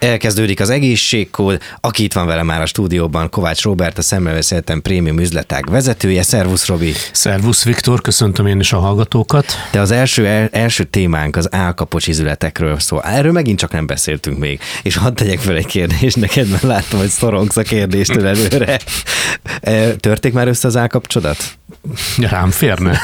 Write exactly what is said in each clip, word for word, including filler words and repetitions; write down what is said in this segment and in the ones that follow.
Elkezdődik az egészségkód, aki itt van vele már a stúdióban, Kovács Róbert, a Szemmelweis Prémium üzletág vezetője. Szervusz, Robi! Szervusz, Viktor, köszöntöm én is a hallgatókat. De az első, el, első témánk az állkapocs ízületekről szól. Erről megint csak nem beszéltünk még. És hadd tegyek fel egy kérdést neked, mert látom, hogy szorongsz a kérdéstől előre. Törték már össze az állkapcsodat? Rám férne.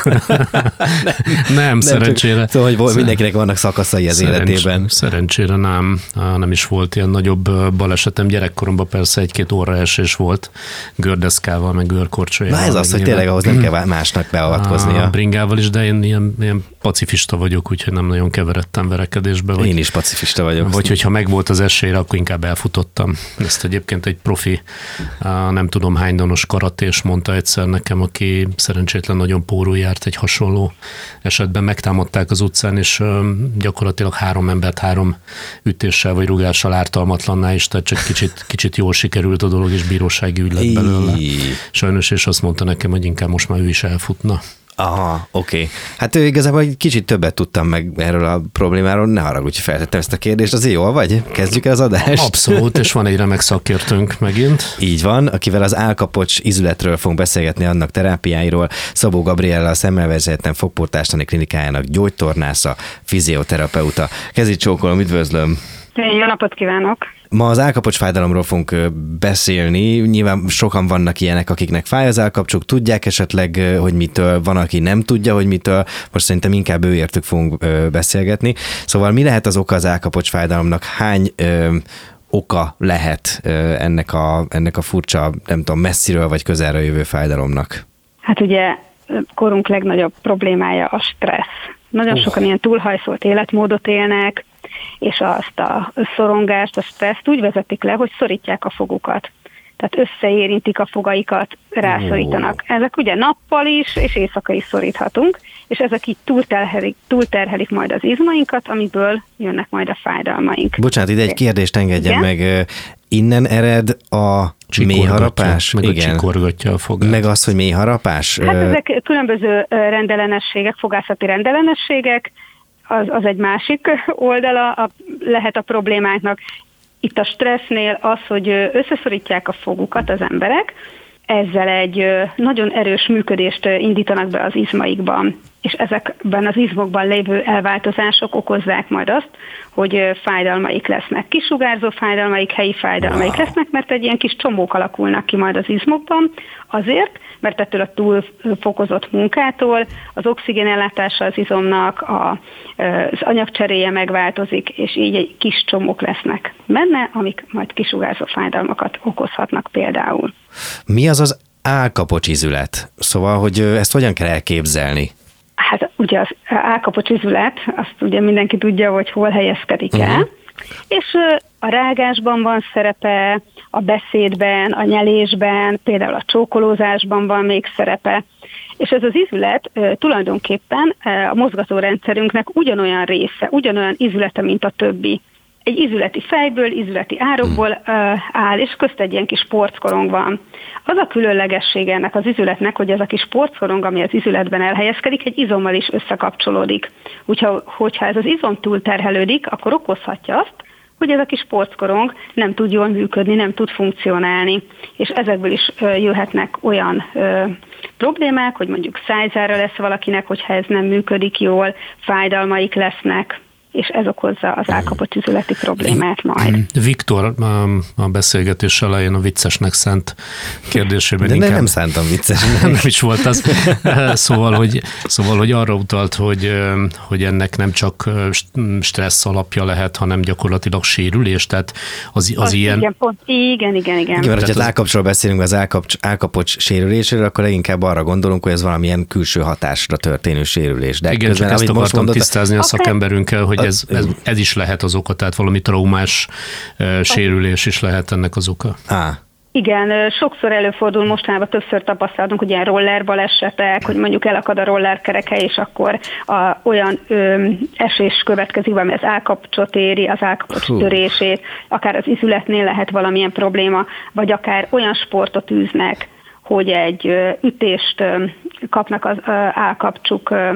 nem, nem, szerencsére. Csak, szóval, hogy mindenkinek vannak szakaszai az Szerencs, életében. Szerencsére nem. Nem is volt ilyen nagyobb balesetem. Gyerekkoromban persze egy-két óraesés volt gördeszkával, meg görkorcsolyával. Na ez az, hogy tényleg ahhoz nem kell másnak beavatkoznia. A bringával is, de én ilyen, ilyen pacifista vagyok, úgyhogy nem nagyon keveredtem verekedésbe. Vagy, én is pacifista vagyok. Vagy hogyha megvolt az esélyre, akkor inkább elfutottam. Ezt egyébként egy profi, nem tudom hány danos karatés mondta egyszer nekem, aki szerencsétlen nagyon pórul járt egy hasonló esetben. Megtámadták az utcán, és gyakorlatilag három embert három ütéssel vagy rugással ártalmatlanná is, tehát csak kicsit, kicsit jól sikerült a dolog, és bírósági ügy lett belőle. Sajnos, és azt mondta nekem, hogy inkább most már ő is elfutna. Aha, oké. Okay. Hát igazából egy kicsit többet tudtam meg erről a problémáról, ne haragudj, hogy feltettem ezt a kérdést, azért jól vagy? Kezdjük el az adást? Abszolút, és van egy remek szakértőnk megint. Így van, akivel az állkapocs ízületről fogunk beszélgetni, annak terápiáiról. Szabó Gabriella, a Szemmelweis Fogportástani Klinikájának gyógytornásza, fizioterapeuta. Kezi csókolom, üdvözlöm! Jó napot kívánok! Ma az állkapocs fájdalomról fogunk beszélni. Nyilván sokan vannak ilyenek, akiknek fáj az állkapcsuk, tudják esetleg, hogy mitől, van, aki nem tudja, hogy mitől. Most szerintem inkább őértük fogunk beszélgetni. Szóval mi lehet az oka az állkapocs fájdalomnak? Hány ö, oka lehet ö, ennek, a, ennek a furcsa, nem tudom, messziről vagy közelről jövő fájdalomnak? Hát ugye korunk legnagyobb problémája a stressz. Nagyon uh. sokan ilyen túlhajszolt életmódot élnek, és azt a szorongást, a stresszt úgy vezetik le, hogy szorítják a fogukat. Tehát összeérintik a fogaikat, rászorítanak. Ezek ugye nappal is, és éjszaka is szoríthatunk, és ezek így túlterhelik, túlterhelik majd az izmainkat, amiből jönnek majd a fájdalmaink. Bocsánat, ide egy kérdést engedjen meg. Innen ered a mélyharapás? Meg igen. a csikorgatja a fogát. Meg az, hogy mélyharapás? Hát ezek különböző rendellenességek, fogászati rendellenességek, az, az egy másik oldala a, lehet a problémáknak. Itt a stressznél az, hogy összeszorítják a fogukat az emberek, ezzel egy nagyon erős működést indítanak be az izmaikban, és ezekben az izmokban lévő elváltozások okozzák majd azt, hogy fájdalmaik lesznek, kisugárzó fájdalmaik, helyi fájdalmaik wow. lesznek, mert egy ilyen kis csomók alakulnak ki majd az izmokban, azért, mert ettől a túlfokozott munkától az oxigénellátása az izomnak, a, az anyagcseréje megváltozik, és így egy kis csomók lesznek benne, amik majd kisugárzó fájdalmakat okozhatnak például. Mi az az állkapocs ízület? Szóval, hogy ezt hogyan kell elképzelni? Hát ugye az állkapocs ízület, azt ugye mindenki tudja, hogy hol helyezkedik el, uh-huh. és a rágásban van szerepe, a beszédben, a nyelésben, például a csókolózásban van még szerepe, és ez az ízület tulajdonképpen a mozgatórendszerünknek ugyanolyan része, ugyanolyan ízülete, mint a többi. Egy ízületi fejből, ízületi árokból uh, áll, és közt egy ilyen kis porckorong van. Az a különlegessége ennek az ízületnek, hogy ez a kis porckorong, ami az ízületben elhelyezkedik, egy izommal is összekapcsolódik. Úgyhogy, hogyha ez az izom túlterhelődik, akkor okozhatja azt, hogy ez a kis porckorong nem tud jól működni, nem tud funkcionálni. És ezekből is uh, jöhetnek olyan uh, problémák, hogy mondjuk szájzára lesz valakinek, hogyha ez nem működik jól, fájdalmaik lesznek, és ez okozza az állkapocs ízületi problémát majd. Viktor a beszélgetés elején a viccesnek szánt kérdésében De inkább... nem szántam vicces. Nem is volt az. Szóval, hogy, szóval, hogy arra utalt, hogy, hogy ennek nem csak stressz alapja lehet, hanem gyakorlatilag sérülés, tehát az, az, az ilyen... Igen, pont, igen, igen, igen. Mert ha az állkapcsról beszélünk, az állkapocs, állkapocs sérüléséről, akkor leginkább arra gondolunk, hogy ez valamilyen külső hatásra történő sérülés. De igen, közben, csak ezt akartam mondott, tisztázni a szakemberünkkel, hogy ez, ez, ez is lehet az oka, tehát valami traumás uh, sérülés is lehet ennek az oka. Ah. Igen, sokszor előfordul, mostanában többször tapasztaltunk, hogy ilyen roller balesetek, hogy mondjuk elakad a roller kereke, és akkor a, olyan ö, esés következik, ami az állkapcsot éri, az állkapocs törését, akár az ízületnél lehet valamilyen probléma, vagy akár olyan sportot űznek, hogy egy ö, ütést ö, kapnak az ö, állkapcsuk ö,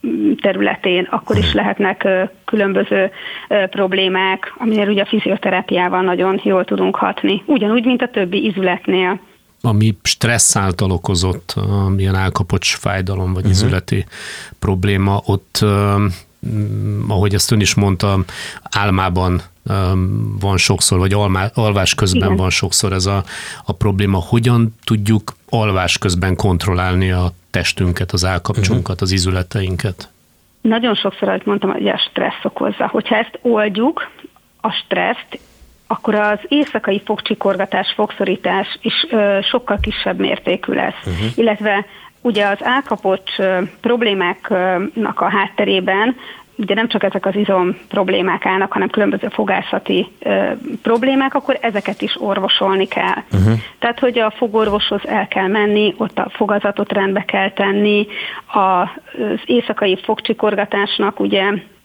területén, akkor is lehetnek különböző problémák, aminél ugye a fizioterápiával nagyon jól tudunk hatni. Ugyanúgy, mint a többi izületnél. Ami stressz által okozott, ilyen állkapocs fájdalom, vagy uh-huh. izületi probléma, ott, ahogy ezt ön is mondta, álmában van sokszor, vagy almá, alvás közben Igen. van sokszor ez a, a probléma. Hogyan tudjuk alvás közben kontrollálni a testünket, az állkapcsunkat, az izületeinket? Nagyon sokszor, ahogy mondtam, hogy a stressz okozza. Hogyha ezt oldjuk, a stresszt, akkor az éjszakai fogcsikorgatás, fogszorítás is ö, sokkal kisebb mértékű lesz. Uh-huh. Illetve ugye az állkapocs ö, problémáknak a hátterében ugye nem csak ezek az izom problémák állnak, hanem különböző fogászati ö, problémák, akkor ezeket is orvosolni kell. Uh-huh. Tehát, hogy a fogorvoshoz el kell menni, ott a fogazatot rendbe kell tenni, az éjszakai fogcsikorgatásnak ugye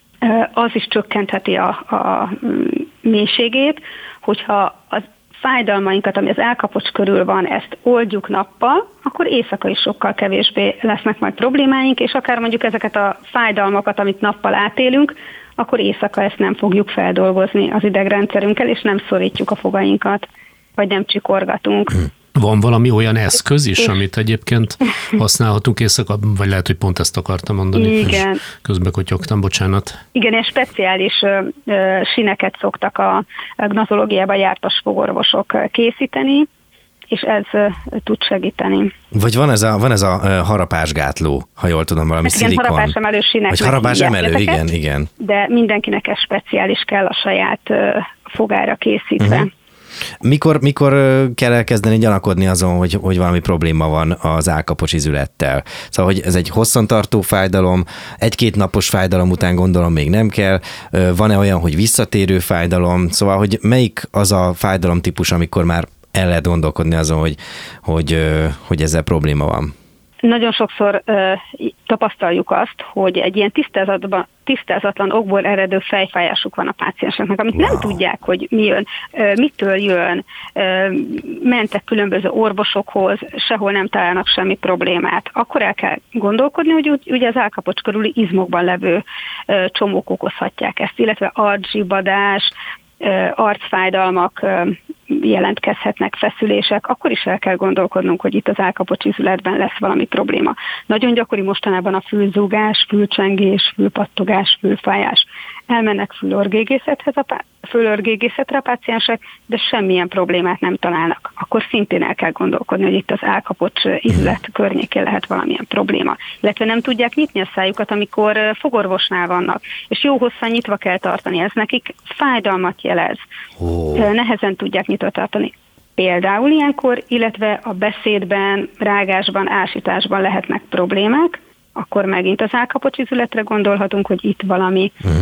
az is csökkentheti a, a mélységét, hogyha a fájdalmainkat, ami az állkapocs körül van, ezt oldjuk nappal, akkor éjszaka is sokkal kevésbé lesznek majd problémáink, és akár mondjuk ezeket a fájdalmakat, amit nappal átélünk, akkor éjszaka ezt nem fogjuk feldolgozni az idegrendszerünkkel, és nem szorítjuk a fogainkat, vagy nem csikorgatunk. Van valami olyan eszköz is, amit egyébként használhatunk éjszaka, vagy lehet, hogy pont ezt akartam mondani. Igen. Közben kotyogtam, bocsánat. Igen, és speciális ö, ö, sineket szoktak a gnatológiában jártas fogorvosok készíteni, és ez ö, tud segíteni. Vagy van ez a, van ez a harapásgátló, ha jól tudom, valami hát igen, szilikon. harapásemelő sinek. Vagy harapásemelő, igen, igen. De mindenkinek ez speciális kell a saját ö, fogára készítve. Uh-huh. Mikor, mikor kell elkezdeni gyanakodni azon, hogy, hogy valami probléma van az állkapocs izülettel? Szóval, hogy ez egy hosszantartó fájdalom, egy-két napos fájdalom után gondolom még nem kell, van-e olyan, hogy visszatérő fájdalom? Szóval, hogy melyik az a fájdalomtípus, amikor már el lehet gondolkodni azon, hogy, hogy, hogy ezzel probléma van? Nagyon sokszor uh, tapasztaljuk azt, hogy egy ilyen tisztázatban, tisztázatlan okból eredő fejfájásuk van a pácienseknek, amit wow. nem tudják, hogy mi jön, uh, mitől jön, uh, mentek különböző orvosokhoz, sehol nem találnak semmi problémát. Akkor el kell gondolkodni, hogy ugye az állkapocs körüli izmokban levő uh, csomók okozhatják ezt, illetve arczsibadás, uh, arcfájdalmak, uh, jelentkezhetnek, feszülések, akkor is el kell gondolkodnunk, hogy itt az állkapocs izületben lesz valami probléma. Nagyon gyakori mostanában a fülzúgás, fülcsengés, fülpattogás, fülfájás. Elmennek fülorgégészethez a pá- fülorgégészetre a páciensek, de semmilyen problémát nem találnak. Akkor szintén el kell gondolkodni, hogy itt az állkapocs izület környékén lehet valamilyen probléma. Illetve nem tudják nyitni a szájukat, amikor fogorvosnál vannak, és jó hosszan nyitva kell tartani. Ez nekik fájdalmat jelez. Oh. Nehezen tudják nyitva tartani. Például ilyenkor, illetve a beszédben, rágásban, ásításban lehetnek problémák, akkor megint az állkapocs izületre gondolhatunk, hogy itt valami uh-huh.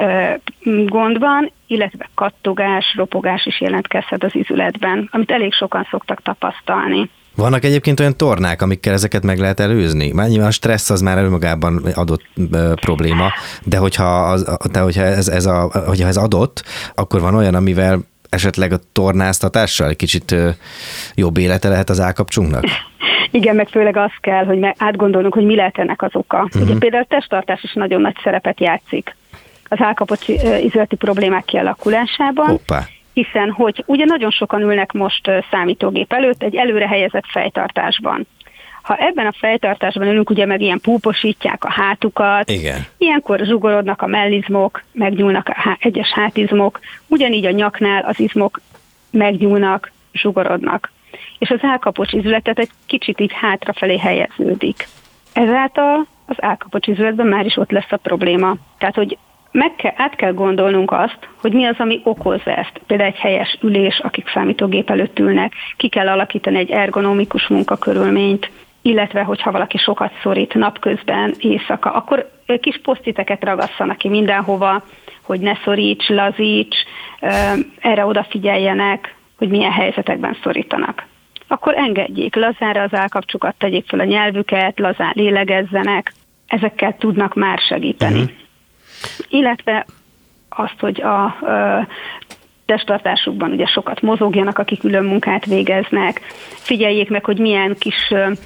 gond van, illetve kattogás, ropogás is jelentkezhet az izületben, amit elég sokan szoktak tapasztalni. Vannak egyébként olyan tornák, amikkel ezeket meg lehet előzni? Már nyilván a stressz az már önmagában adott uh, probléma, de hogyha, az, de hogyha, ez, ez a, hogyha ez adott, akkor van olyan, amivel esetleg a tornáztatással egy kicsit uh, jobb élete lehet az állkapcsunknak? Igen, meg főleg az kell, hogy átgondolnunk, hogy mi lehet ennek az oka. Uh-huh. Ugye például a testtartás is nagyon nagy szerepet játszik az állkapocs izületi problémák kialakulásában, Hoppá. hiszen hogy ugye nagyon sokan ülnek most számítógép előtt egy előre helyezett fejtartásban. Ha ebben a fejtartásban ülünk, ugye meg ilyen púposítják a hátukat, Igen. ilyenkor zsugorodnak a mellizmok, megnyúlnak a há- egyes hátizmok, ugyanígy a nyaknál az izmok megnyúlnak, zsugorodnak. És az állkapocs izületet egy kicsit így hátrafelé helyeződik. Ezáltal az állkapocs izületben már is ott lesz a probléma. Tehát, hogy meg kell, át kell gondolnunk azt, hogy mi az, ami okozza ezt. Például egy helyes ülés, akik számítógép előtt ülnek, ki kell alakítani egy ergonomikus munkakörülményt, illetve, hogyha valaki sokat szorít napközben, éjszaka, akkor kis posztiteket ragasszanak ki mindenhova, hogy ne szoríts, lazíts, erre odafigyeljenek, hogy milyen helyzetekben szorítanak. Akkor engedjék lazára az állkapcsukat, tegyék fel a nyelvüket, lazán lélegezzenek, ezekkel tudnak már segíteni. Uh-huh. Illetve azt, hogy a, a testtartásukban ugye sokat mozogjanak, akik ülő munkát végeznek, figyeljék meg, hogy milyen kis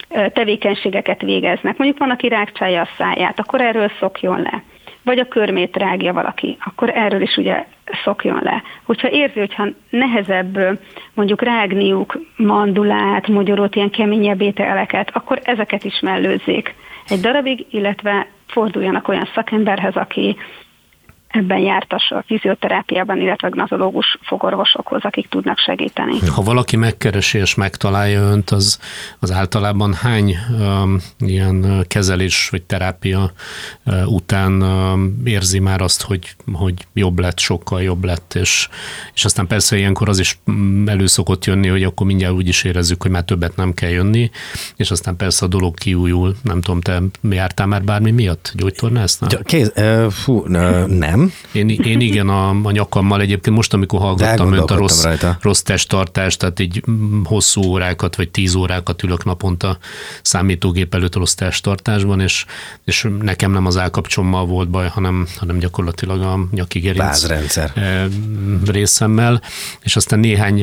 tevékenységeket végeznek. Mondjuk van, aki rágcsálja a száját, akkor erről szokjon le. Vagy a körmét rágja valaki, akkor erről is ugye szokjon le. Hogyha érzi, hogyha nehezebb mondjuk rágniuk mandulát, mogyorót, ilyen keményebb ételeket, akkor ezeket is mellőzzék egy darabig, illetve forduljanak olyan szakemberhez, aki ebben jártas a fizioterápiában, illetve gnatológus fogorvosokhoz, akik tudnak segíteni. Ha valaki megkeresi és megtalálja önt, az, az általában hány um, ilyen kezelés vagy terápia uh, után um, érzi már azt, hogy, hogy jobb lett, sokkal jobb lett, és, és aztán persze ilyenkor az is elő szokott jönni, hogy akkor mindjárt úgy is érezzük, hogy már többet nem kell jönni, és aztán persze a dolog kiújul. Nem tudom, te jártál már bármi miatt gyógytornásznál? Kéz, uh, fú, uh, nem. Én, én igen, a, a nyakammal egyébként most, amikor hallgattam önt a rossz, rossz testtartást, tehát így hosszú órákat, vagy tíz órákat ülök naponta számítógép előtt rossz testtartásban, és, és nekem nem az állkapcsommal volt baj, hanem, hanem gyakorlatilag a nyaki gerinc részemmel, és aztán néhány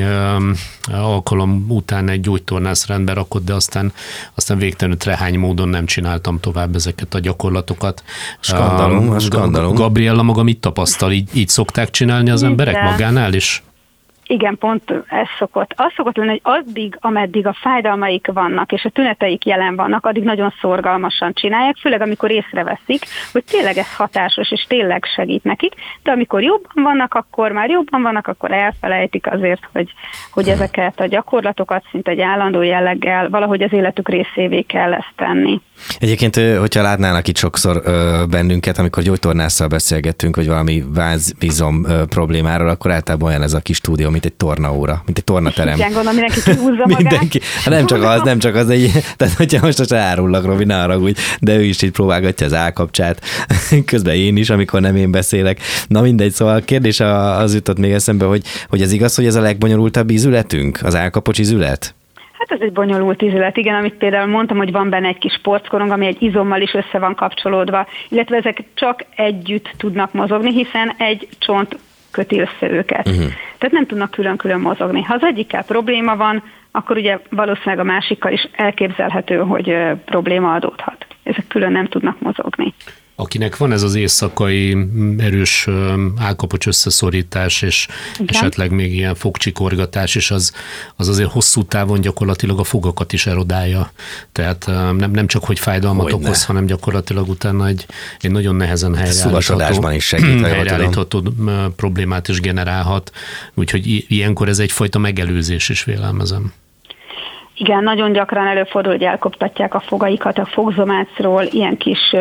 alkalom után egy gyógytornász rendbe rakott, de aztán, aztán végtelenül trehány módon nem csináltam tovább ezeket a gyakorlatokat. Skandalum, a skandalum. Gabriella maga mit tapasztal? Így, így szokták csinálni az emberek magánál is? Igen, pont ez szokott. Az szokott lenni, hogy addig, ameddig a fájdalmaik vannak, és a tüneteik jelen vannak, addig nagyon szorgalmasan csinálják, főleg amikor észreveszik, hogy tényleg ez hatásos, és tényleg segít nekik, de amikor jobban vannak, akkor már jobban vannak, akkor elfelejtik azért, hogy, hogy ezeket a gyakorlatokat szinte egy állandó jelleggel valahogy az életük részévé kell ezt tenni. Egyébként, hogyha látnának itt sokszor bennünket, amikor gyógytornásszal beszélgettünk, vagy valami vázizom problémáról, akkor általában olyan ez a kis stúdió, mint egy tornaóra, mint egy tornaterem. Igen, gondolom, mindenki kihúzza magát. Mindenki. Hát nem csak az, nem csak az, egy, tehát hogyha most se árullak, Robi, ne haragudj, de ő is így próbálgatja az állkapcsát, közben én is, amikor nem én beszélek. Na mindegy, szóval a kérdés az jutott még eszembe, hogy, hogy ez igaz, hogy ez a legbonyolultabb ízületünk, az állkapocs ízület? Hát ez egy bonyolult ízület, igen, amit például mondtam, hogy van benne egy kis sportkorong, ami egy izommal is össze van kapcsolódva, illetve ezek csak együtt tudnak mozogni, hiszen egy csont köti össze őket. Uh-huh. Tehát nem tudnak külön-külön mozogni. Ha az egyikkel probléma van, akkor ugye valószínűleg a másikkal is elképzelhető, hogy probléma adódhat. Ezek külön nem tudnak mozogni. Akinek van ez az éjszakai erős állkapocs összeszorítás, és igen, esetleg még ilyen fogcsikorgatás, és az, az azért hosszú távon gyakorlatilag a fogakat is erodálja. Tehát nem, nem csak, hogy fájdalmat Hogyne. okoz, hanem gyakorlatilag utána egy, egy nagyon nehezen helyreállítható, is segít, helyreállítható problémát is generálhat. Úgyhogy ilyenkor ez egyfajta megelőzés is, vélelmezem. Igen, nagyon gyakran előfordul, hogy elkoptatják a fogaikat a fogzomácról, ilyen kis,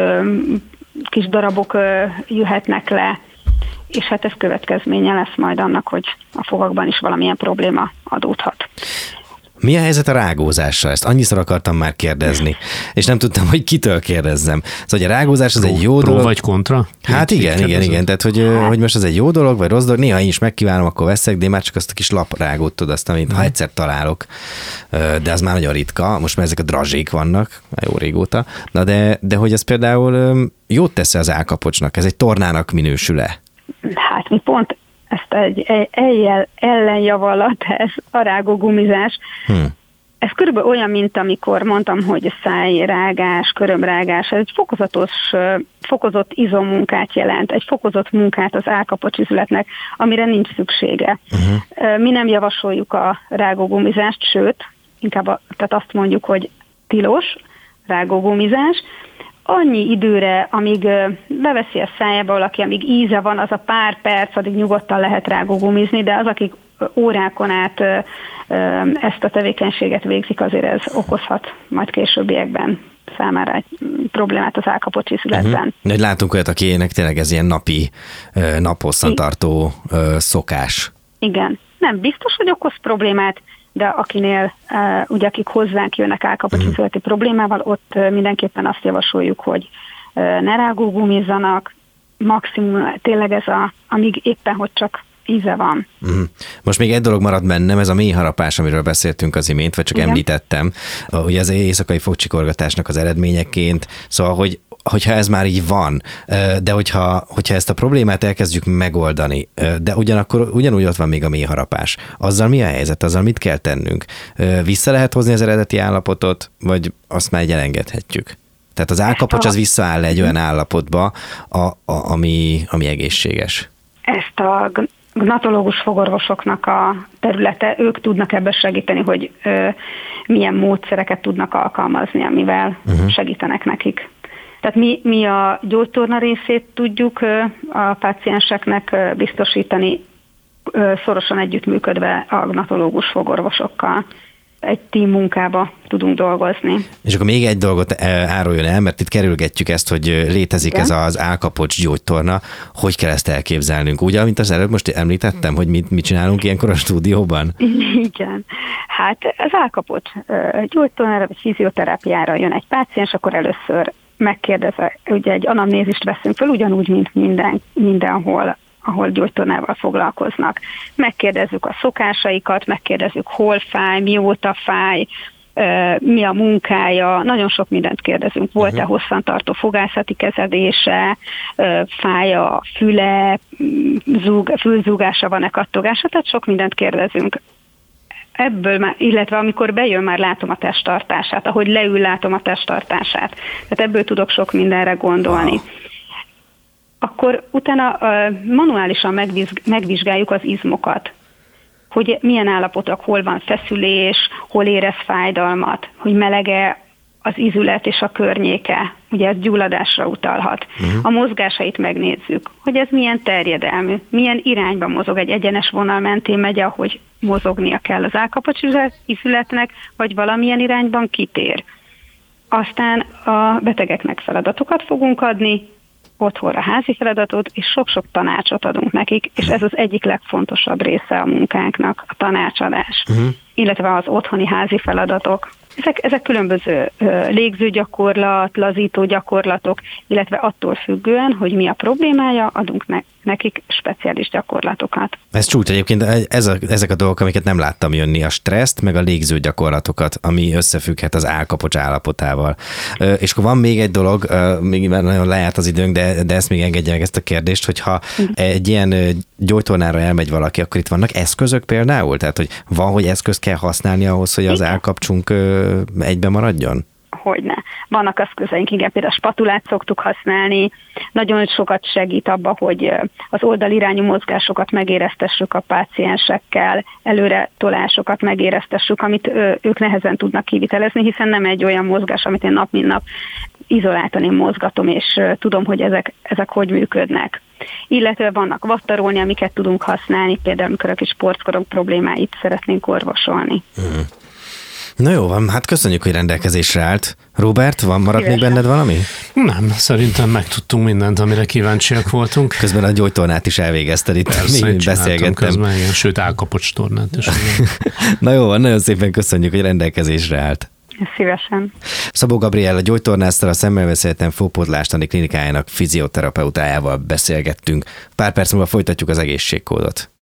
kis darabok jöhetnek le, és hát ez következménye lesz majd annak, hogy a fogakban is valamilyen probléma adódhat. Mi a helyzet a rágózással? Ezt annyiszor akartam már kérdezni, és nem tudtam, hogy kitől kérdezzem. Szóval a rágózás az pro, egy jó pro dolog. vagy kontra? Hát igen, igen, igen, igen. Tehát, hogy, hát. hogy most az egy jó dolog, vagy rossz dolog. Néha én is megkívánom, akkor veszek, de én már csak azt a kis laprágót tudod, azt, amit ha egyszer találok. De az már nagyon ritka. Most már ezek a drazsék vannak, már jó régóta. Na de, de hogy ez például jót tesz az állkapocsnak? Ez egy tornának minősül-e? Hát mi pont ezt egy eljel ellenjavallat, ez a rágógumizás. Hmm. Ez körülbelül olyan, mint amikor mondtam, hogy szájrágás, körömrágás, ez egy fokozatos, fokozott izommunkát jelent, egy fokozott munkát az állkapocs ízületnek, amire nincs szüksége. Uh-huh. Mi nem javasoljuk a rágógumizást, sőt, inkább a, tehát azt mondjuk, hogy tilos rágógumizás. Annyi időre, amíg beveszi a szájába valaki, amíg íze van, az a pár perc, addig nyugodtan lehet rágógumizni, de az, akik órákon át ezt a tevékenységet végzik, azért ez okozhat majd későbbiekben számára egy problémát az állkapocs ízületben. Uh-huh. Látunk olyat, akinek tényleg ez ilyen napi, naphosszantartó szokás. Igen. Nem biztos, hogy okoz problémát, de akinél, uh, ugye akik hozzánk jönnek állkapocsizületi mm. problémával, ott uh, mindenképpen azt javasoljuk, hogy uh, ne rágógumizzanak, maximum tényleg ez a, amíg éppen, hogy csak íze van. Mm. Most még egy dolog maradt bennem, ez a mélyharapás, amiről beszéltünk az imént, vagy csak Igen. említettem, ugye az éjszakai fogcsikorgatásnak az eredményeként, szóval, hogy hogyha ez már így van, de hogyha, hogyha ezt a problémát elkezdjük megoldani, de ugyanakkor ugyanúgy ott van még a mélyharapás. Azzal mi a helyzet? Azzal mit kell tennünk? Vissza lehet hozni az eredeti állapotot, vagy azt már így elengedhetjük? Tehát az állkapocs az visszaáll egy olyan állapotba, a, a, ami, ami egészséges. Ezt a gnatológus fogorvosoknak a területe, ők tudnak ebben segíteni, hogy ö, milyen módszereket tudnak alkalmazni, amivel uh-huh. segítenek nekik. Tehát mi, mi a gyógytorna részét tudjuk ö, a pácienseknek ö, biztosítani, ö, szorosan együttműködve a gnatológus fogorvosokkal. Egy tím munkába tudunk dolgozni. És akkor még egy dolgot áruljon el, mert itt kerülgetjük ezt, hogy létezik Igen. ez az állkapocs gyógytorna. Hogy kell ezt elképzelnünk? Úgy, amit az előbb most említettem, hogy mit, mit csinálunk ilyenkor a stúdióban? Igen. Hát az állkapocs gyógytornára vagy fizioterápiára jön egy páciens, akkor először megkérdezve, ugye egy anamnézist veszünk fel, ugyanúgy, mint minden, mindenhol, ahol gyógytornával foglalkoznak. Megkérdezzük a szokásaikat, megkérdezzük, hol fáj, mióta fáj, mi a munkája, nagyon sok mindent kérdezünk. Volt-e uh-huh. hosszantartó fogászati kezelése, fáj a füle, zúg, fülzúgása van-e, kattogása, tehát sok mindent kérdezünk. Ebből már, illetve amikor bejön, már látom a testtartását, ahogy leül, látom a testtartását. Tehát ebből tudok sok mindenre gondolni. Wow. Akkor utána manuálisan megvizsgáljuk az izmokat, hogy milyen állapotok, hol van feszülés, hol érez fájdalmat, hogy melege az izület és a környéke, ugye ez gyulladásra utalhat. Uh-huh. A mozgásait megnézzük, hogy ez milyen terjedelmű, milyen irányba mozog, egy egyenes vonal mentén megy, ahogy mozognia kell az állkapocs izületnek, vagy valamilyen irányban kitér. Aztán a betegeknek feladatokat fogunk adni, otthonra házi feladatot, és sok-sok tanácsot adunk nekik, és ez az egyik legfontosabb része a munkánknak, a tanácsadás, uh-huh. illetve az otthoni házi feladatok. Ezek, ezek különböző ö, légzőgyakorlat, lazító gyakorlatok, illetve attól függően, hogy mi a problémája, adunk ne, nekik speciális gyakorlatokat. Ez csúcs egyébként, ez a, ezek a dolgok, amiket nem láttam jönni, a stresszt, meg a légzőgyakorlatokat, ami összefügghet az állkapocs állapotával. Ö, és akkor van még egy dolog, ö, még nagyon lejárt az időnk, de, de ezt még engedje meg ezt a kérdést, hogyha uh-huh. egy ilyen gyógytornára elmegy valaki, akkor itt vannak eszközök például? Tehát, hogy van, hogy eszközt kell használni ahhoz, hogy az állkapcsunk egybe maradjon? Hogyne. Vannak eszközeink, igen, például a spatulát szoktuk használni, nagyon sokat segít abba, hogy az oldalirányú mozgásokat megéreztessük a páciensekkel, előre tolásokat megéreztessük, amit ők nehezen tudnak kivitelezni, hiszen nem egy olyan mozgás, amit én nap mint nap izoláltan én mozgatom, és tudom, hogy ezek, ezek hogy működnek. Illetve vannak vattarolni, amiket tudunk használni, például amikor a kis sportkorong problémáit szeretnénk orvosolni. Mm. Na jó van, hát köszönjük, hogy rendelkezésre állt. Robert, van maradt még benned valami? Nem, szerintem megtudtunk mindent, amire kíváncsiak voltunk. Közben a gyógytornát is elvégezted itt, Persze, mi beszélgettem. Közben, igen, sőt, állkapocs tornát is. Na jó van, nagyon szépen köszönjük, hogy rendelkezésre állt. Szívesen. Szabó Gabriella gyógytornásztal, a Szemmelweis Egyetem Fópótlástani klinikájának fizioterapeutájával beszélgettünk. Pár perc múlva folytatjuk az egészségkódot.